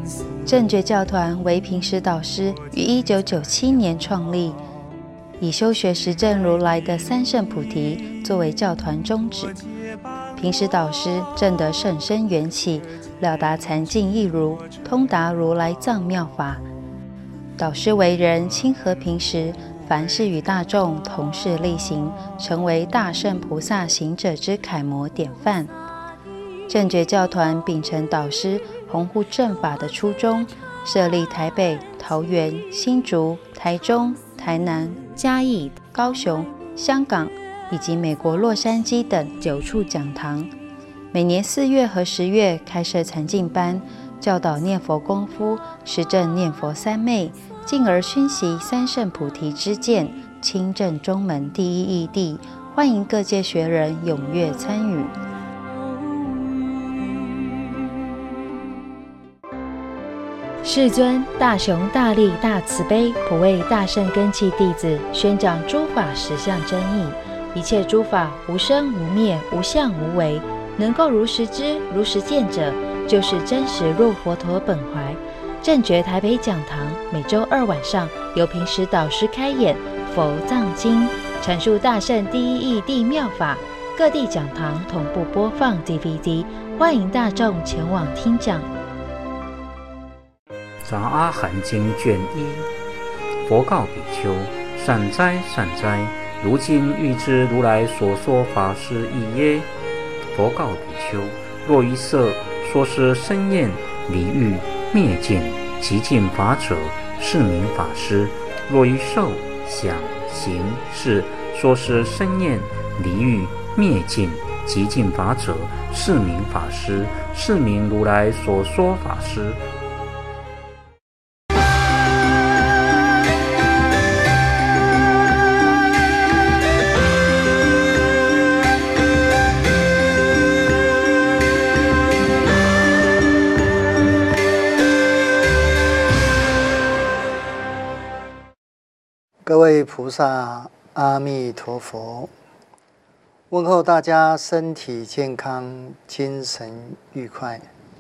正觉教团为平时导师于1997年创立，以修学实证如来的三圣菩提作为教团宗旨。平时导师证得甚深缘起，了达禅境一如，通达如来藏妙法。导师为人亲和平时，凡事与大众同事力行，成为大圣菩萨行者之楷模典范。正觉教团秉承导师弘护正法的初衷，设立台北、桃园、新竹、台中、台南、嘉义、高雄、香港以及美国洛杉矶等9处讲堂。每年4月和10月开设禅净班，教导念佛功夫，实证念佛三昧，进而熏习三圣菩提之见，亲证中门第一义谛，欢迎各界学人踊跃参与。世尊大雄大力大慈悲，普为大圣根器弟子，宣讲诸法实相真义。一切诸法无生无灭，无相无为，能够如实知如实见者，就是真实入佛陀本怀。正觉台北讲堂每周2晚上由平时导师开演佛藏经，阐述大圣第一义谛妙法，各地讲堂同步播放 DVD， 欢迎大众前往听讲。 杂阿含经卷1，佛告比丘：善哉善哉，如今欲知如来所说法是义耶？佛告比丘：若于色说是生厌离欲灭尽极尽法者，是名法师；若于受想行识说是生厌离欲灭尽极尽法者，是名法师，是名如来所说法师。 各位菩萨，阿弥陀佛！问候大家身体健康，精神愉快。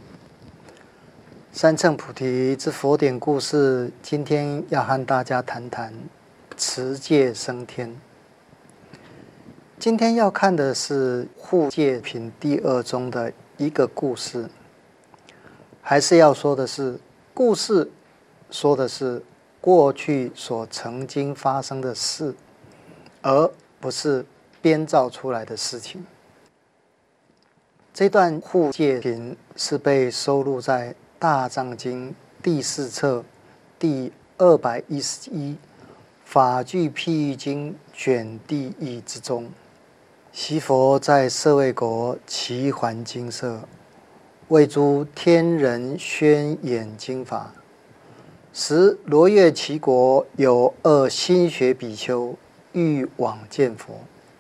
三乘菩提之佛典故事，今天要和大家谈谈持戒升天。今天要看的是护戒品第2中的一个故事，还是要说的是故事，说的是过去所曾经发生的事，而不是编造出来的事情。这段护戒品是被收录在《大藏经》第4册第211法句譬喻经卷第1之中。昔佛在舍卫国齐桓精舍，为诸天人宣演经法。时罗越齐国有2心学比丘欲往见佛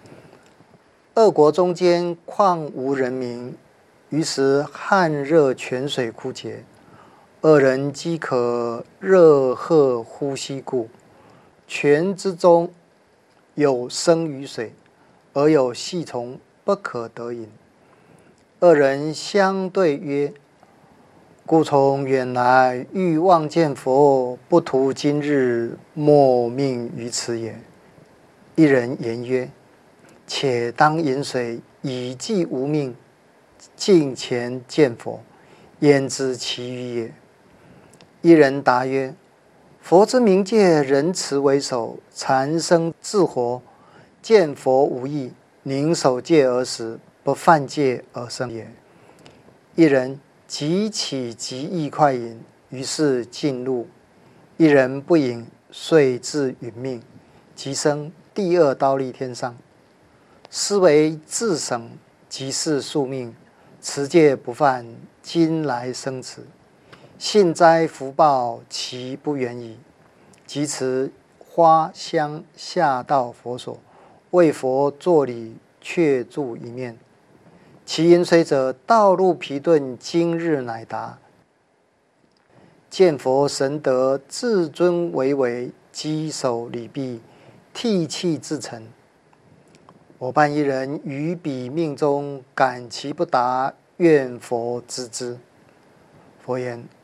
，2国中间况无人民，于是旱热泉水枯竭，2人饥渴，热喝呼吸故，泉之中有生鱼水，而有细虫，不可得饮。2人相对曰：故从远来欲望见佛，不图今日莫命于此也。一人言曰：且当饮水，以济无命，近前见佛，焉知其余也？一人答曰：佛之明戒，仁慈为首，禅生自活，见佛无益，宁守戒而死，不犯戒而生也。一人即起极意快饮，于是进入。一人不饮，遂至殒命，即生第2忉利天上。斯为自省，即是宿命，持戒不犯，今来生此。信哉福报，其不远矣。即持花香下到佛所，为佛作礼，却住一面。其因随者，道路疲顿，今日乃达。见佛神德，至尊巍巍，稽首礼毕，涕泣自诚。我伴一人于彼命中，感其不达，愿佛知之。佛言：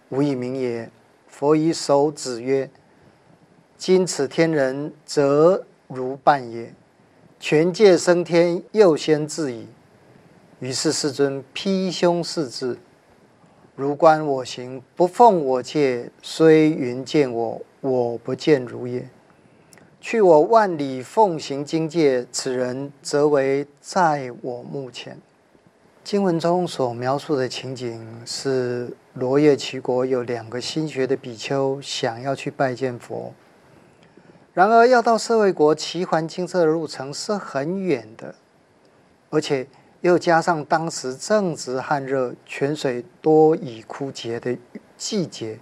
无以名也。佛以手指曰：今此天人，则如半也。权界升天，又先至矣。于是世尊披胸示智：如观我行，不奉我戒，虽云见我，我不见如也。去我万里奉行经戒，此人则为在我目前。经文中所描述的情景是罗叶齐国有2个新学的比丘想要去拜见佛，然而要到舍卫国齐桓金色的路程是很远的，而且又加上当时正值旱热，泉水多已枯竭的季节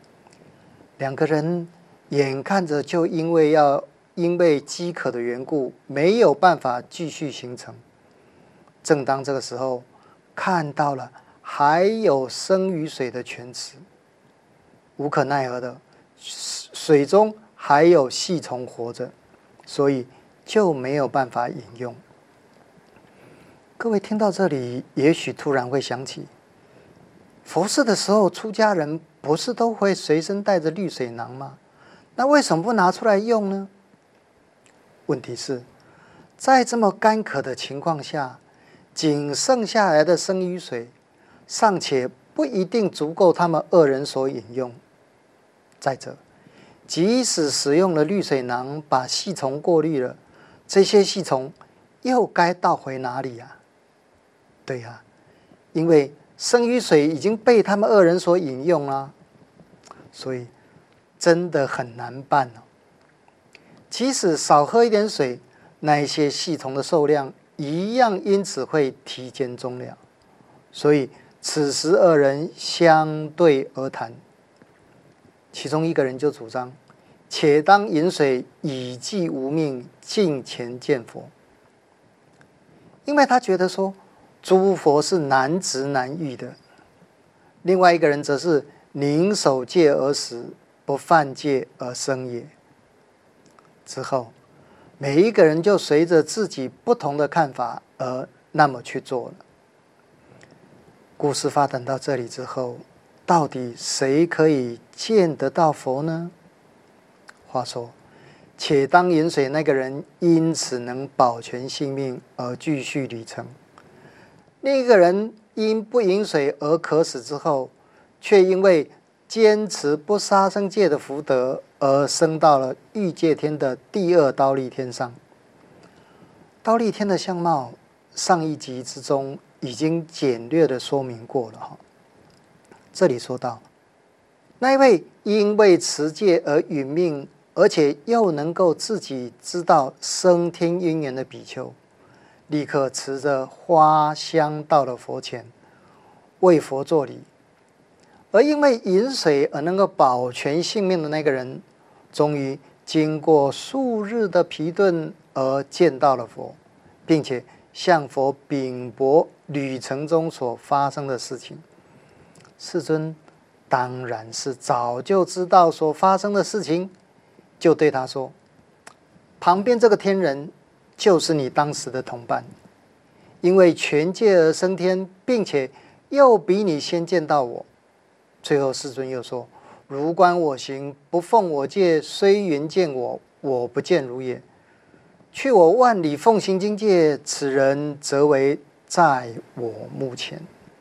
，2个人眼看着就因为饥渴的缘故，没有办法继续行程。正当这个时候，看到了还有生鱼水的泉池，无可奈何的，水中还有细虫活着，所以就没有办法饮用。各位听到这里，也许突然会想起，佛事的时候，出家人不是都会随身带着绿水囊吗？那为什么不拿出来用呢？问题是，在这么干渴的情况下，仅剩下来的生鱼水尚且不一定足够他们2人所饮用。再者，即使使用了滤水囊把细虫过滤了，这些细虫又该倒回哪里啊？对呀，因为生鱼水已经被他们2人所饮用了，所以真的很难办哦。即使少喝一点水，那些细虫的数量一样因此会提间终了。所以此时2人相对而谈，其中一个人就主张：且当饮水，以济无命，近前见佛。因为他觉得说，诸佛是难值难遇的。另外一个人则是宁守戒而死，不犯戒而生也。之后，每一个人就随着自己不同的看法而那么去做了。故事发展到这里之后，到底谁可以见得到佛呢？话说，且当饮水那个人因此能保全性命而继续旅程，另一个人因不饮水而渴死之后，却因为坚持不杀生戒的福德而升到了欲界天的第2忉利天上。忉利天的相貌，上一集之中已经简略的说明过了。这里说到，那一位因为持戒而殒命，而且又能够自己知道升天因缘的比丘，立刻持着花香到了佛前，为佛作礼。而因为饮水而能够保全性命的那个人，终于经过数日的疲顿而见到了佛，并且向佛禀驳旅程中所发生的事情。世尊当然是早就知道所发生的事情，就对他说：旁边这个天人就是你当时的同伴，因为权戒而升天，并且又比你先见到我。最后世尊又说：如观我行，不奉我戒，虽云见我，我不见如也。去我万里奉行经戒，此人则为在我目前。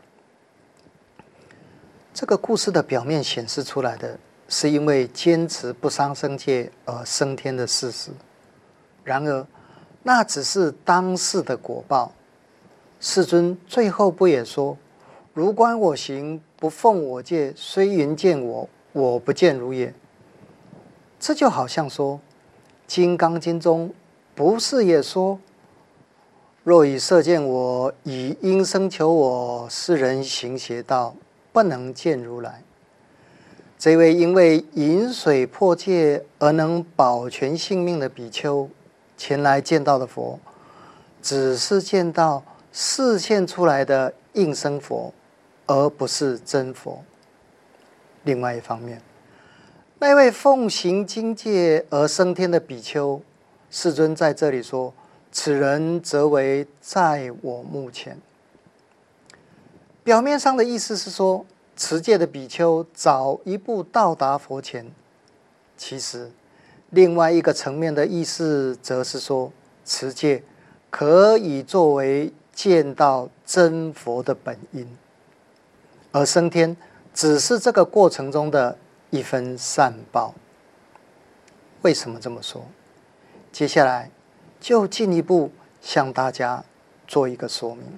这个故事的表面显示出来的是因为坚持不伤生戒而升天的事实，然而那只是当世的果报。世尊最后不也说：如观我行，不奉我戒，虽云见我，我不见如也。这就好像说，《金刚经》中不是也说：若以色见我，以因生求我，是人行邪道，不能见如来。这位因为饮水破戒而能保全性命的比丘，前来见到的佛，只是见到示现出来的应声佛，而不是真佛。另外一方面，那位奉行经戒而升天的比丘，世尊在这里说：此人则为在我目前。表面上的意思是说， 持戒的比丘早一步到达佛前。其实，另外一个层面的意思，则是说，持戒可以作为见到真佛的本因，而升天只是这个过程中的一分善报。为什么这么说？接下来就进一步向大家做一个说明。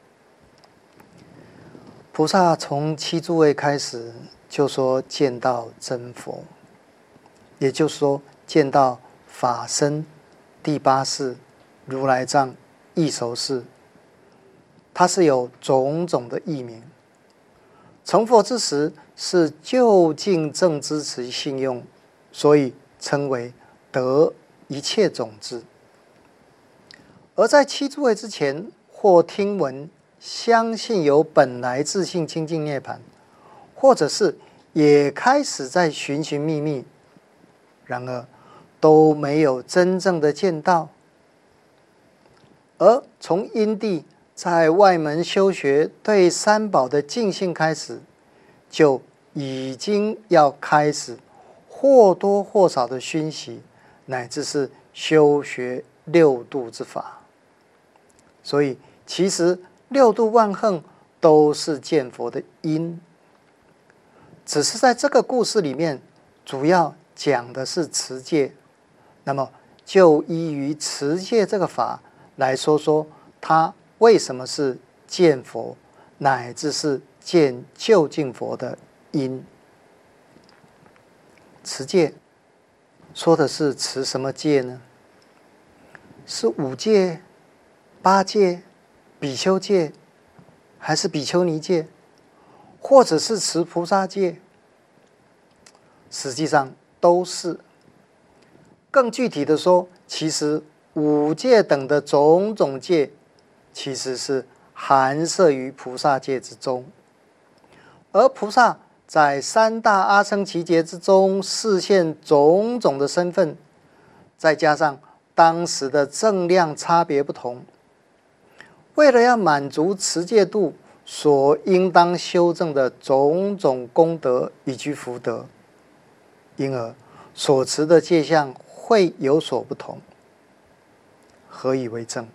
菩萨从七诸位开始就说见到真佛，也就是说见到法身、第八识、如来藏、异熟识，它是有种种的译名。成佛之时是究竟正知持信用，所以称为得一切种智。而在七诸位之前，或听闻相信有本来自性清净涅槃，或者是也开始在寻寻觅觅，然而都没有真正的见到。而从因地在外门修学对三宝的净信开始，就已经要开始或多或少的熏习，乃至是修学六度之法。所以其实六度万行都是见佛的因，只是在这个故事里面主要讲的是持戒。那么就依于持戒这个法来说说它为什么是见佛乃至是见究竟佛的因。持戒说的是持什么戒呢？是五戒、八戒、比丘戒，还是比丘尼戒，或者是持菩萨戒？实际上都是。更具体的说，其实五戒等的种种戒，其实是含摄于菩萨戒之中。而菩萨在三大阿僧祇劫之中示现种种的身份，再加上当时的正量差别不同，为了要满足持戒度所应当修正的种种功德以及福德，因而所持的戒相会有所不同。何以为证？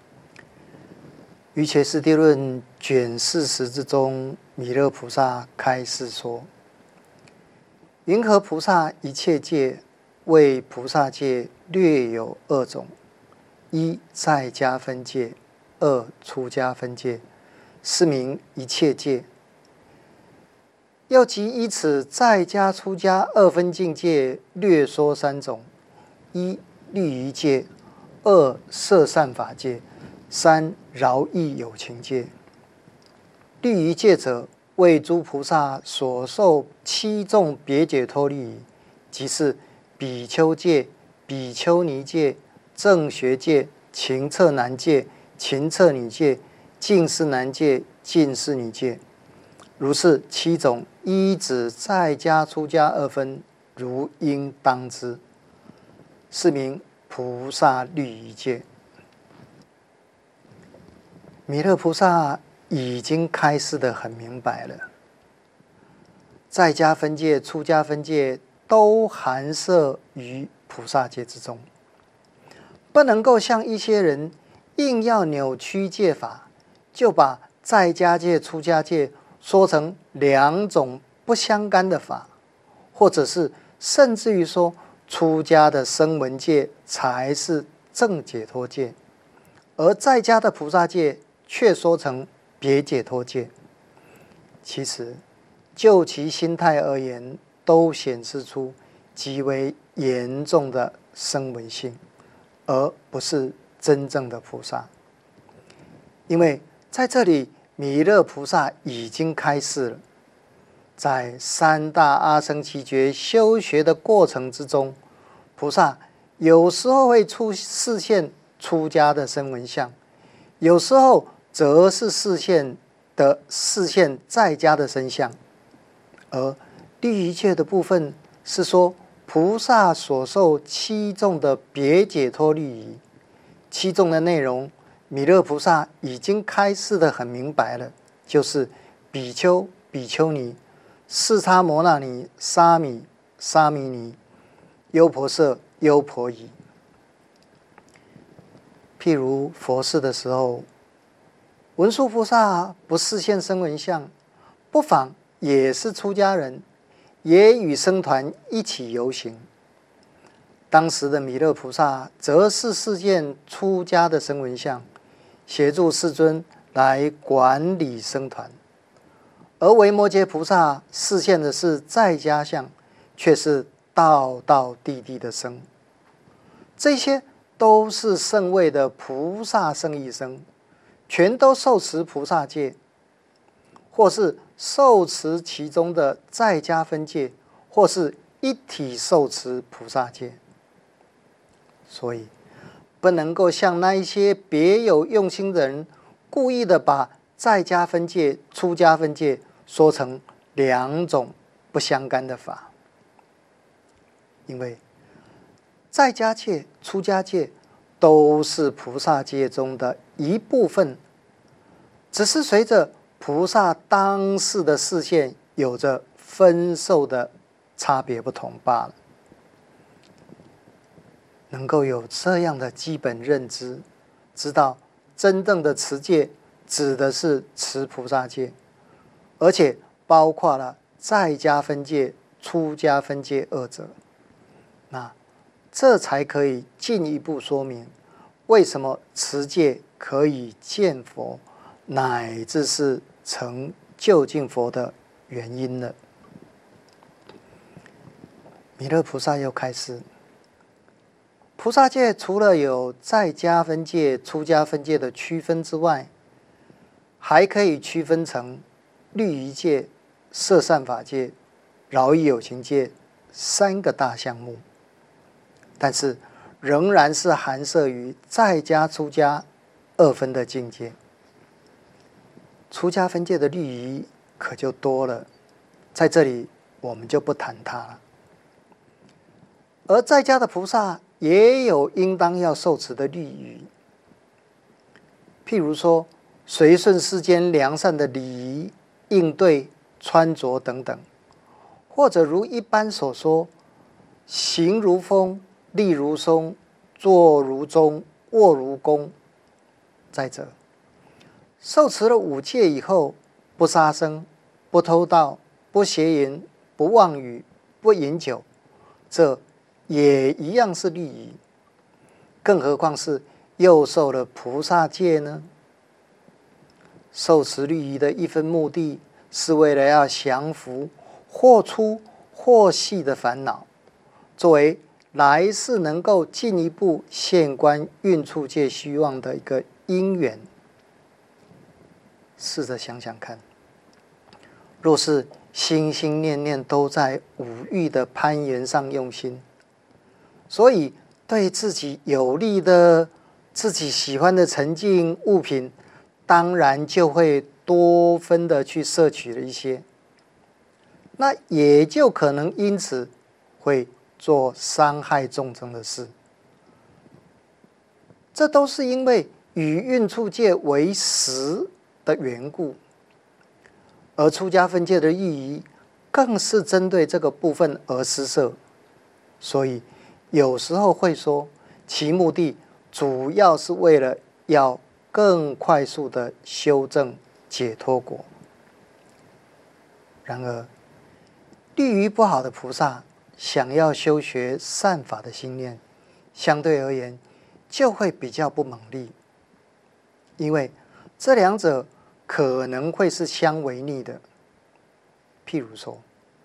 瑜伽师地论卷40之中，弥勒菩萨开示说：云何菩萨一切戒，为菩萨戒略有二种：一在家分戒，二出家分戒，是名一切戒。又即依此在家出家二分境界，略说三种：一律仪戒，二摄善法戒，三饶益有情戒。律仪戒者，为诸菩萨所受七众别解脱律仪，即是比丘戒、比丘尼戒、正学戒、情测男戒、情测女戒、净士男戒、净士女戒。如是七种，依止在家出家二分，如应当知，是名菩萨律仪戒。弥勒菩萨已经开示得很明白了，在家分戒、出家分戒都含摄于菩萨戒之中，不能够像一些人硬要扭曲戒法，就把在家戒、出家戒说成两种不相干的法，或者是甚至于说出家的声闻戒才是正解脱戒，而在家的菩萨戒却说成别解脱戒。其实就其心态而言，都显示出极为严重的声闻性，而不是真正的菩萨。因为在这里弥勒菩萨已经开示了，在三大阿僧祇劫修学的过程之中，菩萨有时候会示现出家的声闻相，有时候则是示现在家的身相。而律仪戒的部分是说菩萨所受七众的别解脱律仪，七众的内容弥勒菩萨已经开示得很明白了，就是比丘、 比丘尼、四叉摩那尼、沙弥、沙弥尼、优婆塞、优婆夷。譬如佛事的时候，文殊菩萨不示现声闻相，不妨也是出家人，也与僧团一起游行。当时的弥勒菩萨则是示现出家的声闻相，协助世尊来管理僧团；而维摩诘菩萨示现的是在家相，却是道道地地的僧。这些都是圣位的菩萨圣意僧，全都受持菩萨戒，或是受持其中的在家分戒，或是一体受持菩萨戒。所以不能够像那一些别有用心的人故意的把在家分戒、出家分戒说成两种不相干的法。因为在家戒、出家戒都是菩萨戒中的一部分，只是随着菩萨当世的示现有着分受的差别不同罢了。能够有这样的基本认知，知道真正的持戒指的是持菩萨戒，而且包括了在家分戒、出家分戒二者，那这才可以进一步说明为什么持戒可以见佛，乃至是成就近佛的原因了。弥勒菩萨又开示，菩萨戒除了有在家分戒、出家分戒的区分之外，还可以区分成律仪戒、摄善法戒、饶益有情戒三个大项目，但是仍然是含摄于在家出家二分的境界。出家分戒的律仪可就多了，在这里我们就不谈它了。而在家的菩萨也有应当要受持的律仪，譬如说随顺世间良善的礼仪、应对、穿着等等，或者如一般所说，行如风，立如松，坐如钟，卧如弓。再者，受持了五戒以后，不杀生、不偷盗、不邪淫、不妄语、不饮酒，这也一样是律仪。更何况是又受了菩萨戒呢？受持律仪的一分目的，是为了要降伏或粗或细的烦恼，作为来世能够进一步现观运处界虚妄的一个因缘。试着想想看，若是心心念念都在五欲的攀岩上用心，所以对自己有利的、自己喜欢的沉静物品，当然就会多分的去摄取了一些，那也就可能因此会做伤害众生的事。这都是因为与运处界为实的缘故，而出家分戒的意义更是针对这个部分而施设，所以有时候会说其目的主要是为了要更快速的修正解脱果。然而律仪不好的菩萨想要修学善法的心念，相对而言就会比较不猛力，因为这两者可能会是相违逆的。譬如说，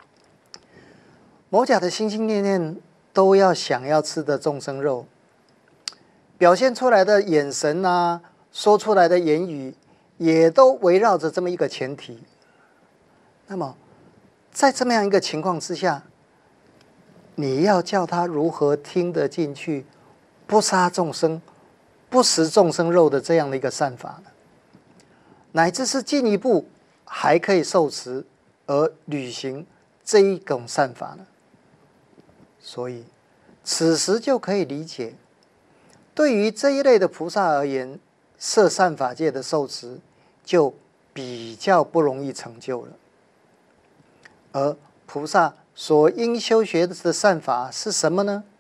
某甲的心心念念都要想要吃的众生肉，表现出来的眼神啊，说出来的言语，也都围绕着这么一个前提。那么在这么样一个情况之下，你要叫他如何听得进去不杀众生、不食众生肉的这样的一个善法呢？乃至是进一步还可以受持而履行这一种善法呢？所以此时就可以理解，对于这一类的菩萨而言，摄善法界的受持就比较不容易成就了。 而菩萨所应修学的善法是什么呢？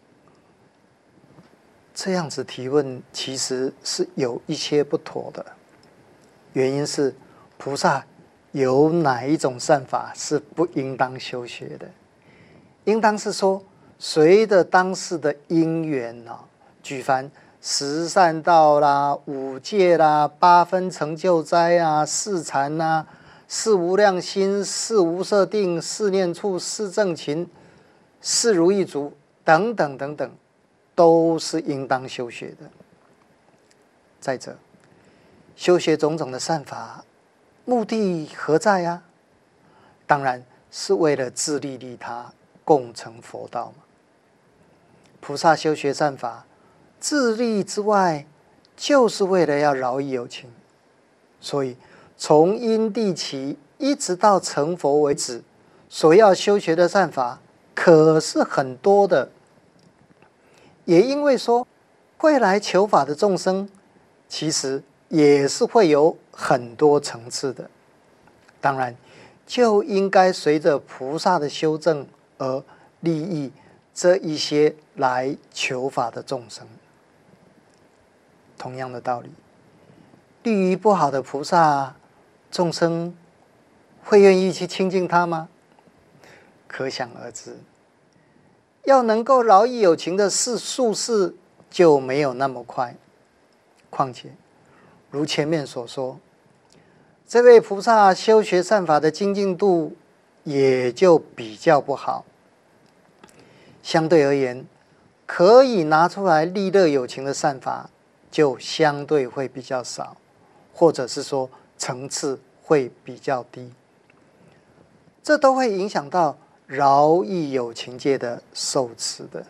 这样子提问其实是有一些不妥的，原因是菩萨有哪一种善法是不应当修学的？应当是说，随着当时的因缘举凡十善道啦、五戒啦、八分成就斋啊、四禅啊、四无量心、四无色定、四念处、四正勤、四如意足等等等等，都是应当修学的。再者，修学种种的善法，目的何在啊？当然是为了自利利他，共成佛道嘛。菩萨修学善法，自利之外，就是为了要饶益有情。所以从因地起一直到成佛为止，所要修学的善法可是很多的。也因为说会来求法的众生，其实也是会有很多层次的。当然就应该随着菩萨的修正而利益这一些来求法的众生。同样的道理，利于不好的菩萨，众生会愿意去亲近他吗？可想而知，要能够饶益有情的术士就没有那么快。况且如前面所说，这位菩萨修学善法的精进度也就比较不好。相对而言，可以拿出来利乐有情的善法就相对会比较少，或者是说层次会比较低，这都会影响到饶益有情界的受持的。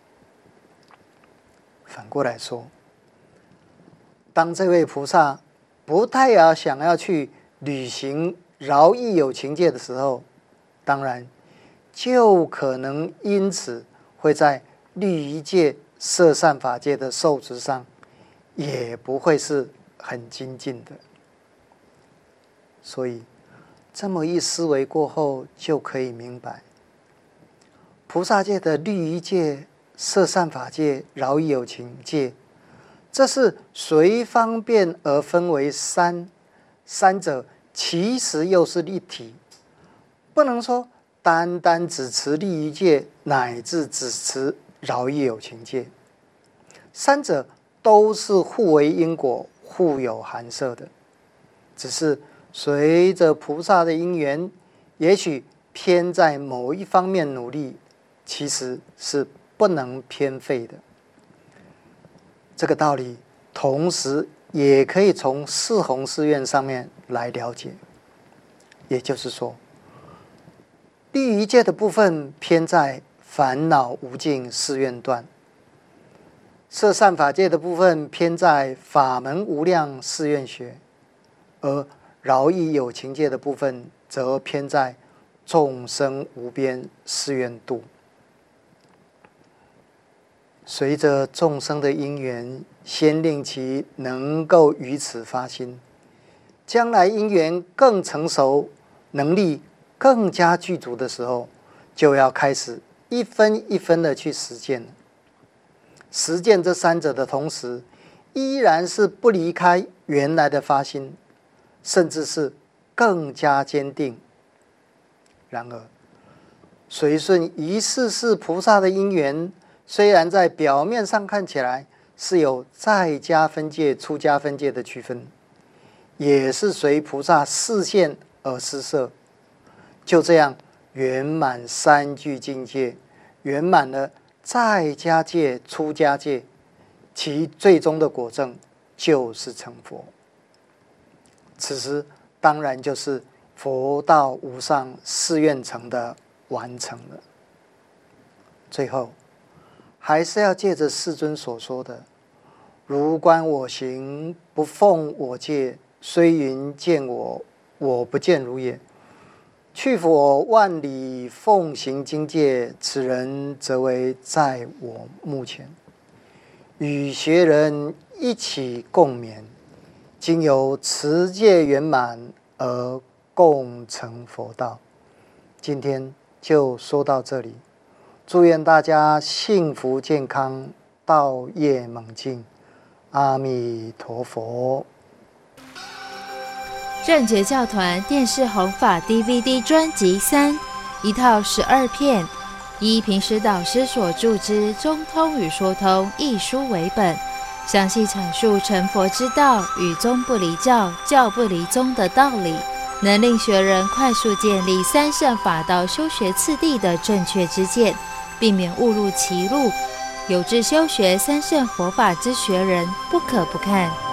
反过来说，当这位菩萨不太想要去履行饶益有情界的时候，当然就可能因此会在律仪界、摄善法界的受持上也不会是很精进的。所以这么一思维过后，就可以明白，菩萨界的律仪界、摄善法界、饶益有情界，这是随方便而分为三，三者其实又是一体，不能说单单只持律仪界，乃至只持饶益有情界，三者都是互为因果，互有含摄的，只是随着菩萨的因缘，也许偏在某一方面努力，其实是不能偏废的。这个道理同时也可以从四弘誓愿上面来了解。也就是说，律仪界的部分偏在烦恼无尽誓愿断，摄善法界的部分偏在法门无量誓愿学，而饶益有情界的部分则偏在众生无边誓愿度。随着众生的因缘，先令其能够于此发心，将来因缘更成熟，能力更加具足的时候，就要开始一分一分的去实践了。实践这三者的同时，依然是不离开原来的发心，甚至是更加坚定。然而，随顺一世世菩萨的因缘，虽然在表面上看起来是有在家分界、出家分界的区分，也是随菩萨示现而施设，就这样圆满三具境界，圆满了在家界、出家界，其最终的果证就是成佛。此时当然就是佛道无上誓愿成的完成了。最后还是要借着世尊所说的“如观我行，不奉我戒，虽云见我，我不见如也。去佛万里奉行经戒，此人则为在我目前。与学人一起共勉，经由持戒圆满而共成佛道。” 今天就说到这里，祝愿大家幸福健康，道业猛进，阿弥陀佛。 正觉教团电视弘法 DVD 专辑3，一套12片，依平时导师所著之《中通与说通》一书为本，详细阐述成佛之道与宗不离教、教不离宗的道理，能令学人快速建立三圣法道修学次第的正确知见，避免误入歧路。有志修学三圣佛法之学人不可不看。